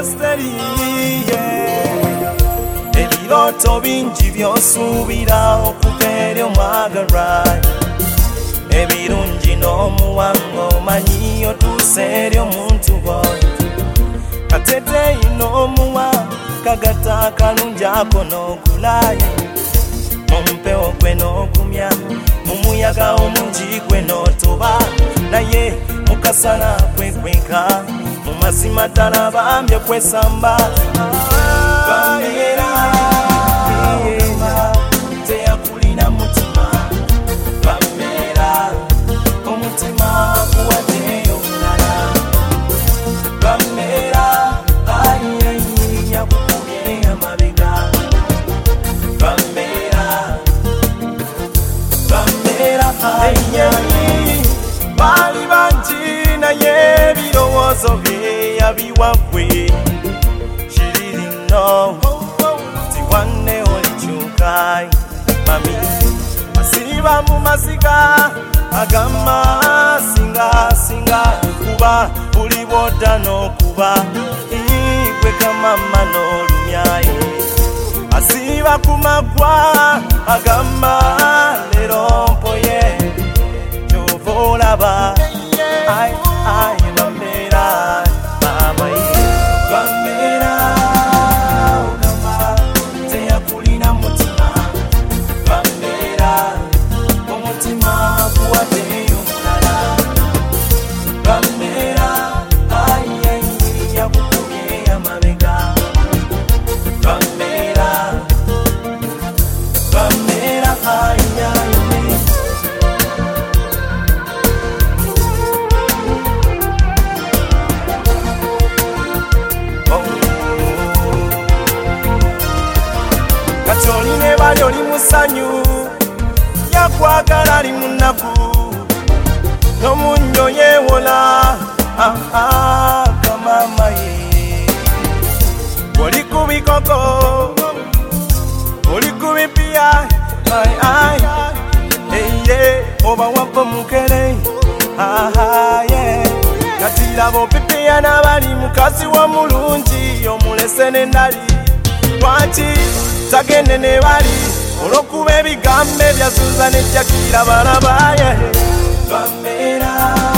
Esteri ebiroto bingi by'osuubira okuva eri omwagala ebirungi n'omuwango omanyi otuuse eri omuntu gwoyo kateteyi n'omuwa kagata akalungi ako n'ogulayo mumpewo gwe n'ogumya mumuyaga omungi gwe n'otoba naye mukasana kwekwenka mu mazima ddala bambye kwesamba bambeera teyakulina mutima bambeera omutima guwaddeyo omulala bambeera ayiyayiya kukubye amabega bambeera ayiyayi bali bangi naye ebirowoozo bye yabiwagwe kirino tiwanne olikyukayi mami asiba mu maziga agamba singa kuba buli bwodda n'okuba igwe kamama n'olumyayi asiba ku maggwa agamba leero mpoye kyova olaba ai bambeera amayi bambeera ogamba teyakulina mutima bambeera omutima guwaddeyo omulala bambeera ayiyayiya kukubye amabega bambeera ayiyayiya kati oline bali oli musanyu yakwagala ali munaku n'omunyo yeewola kamama ye oli ku bikoko oli ku bipiya eye oba wava mukere kati laba opipiya n'abali mukazi wa mulungi omulese n'endali lwaki tagende ne bali olw'okuba ebigambo ebyasuuza n'ejjakira balabaye bambeera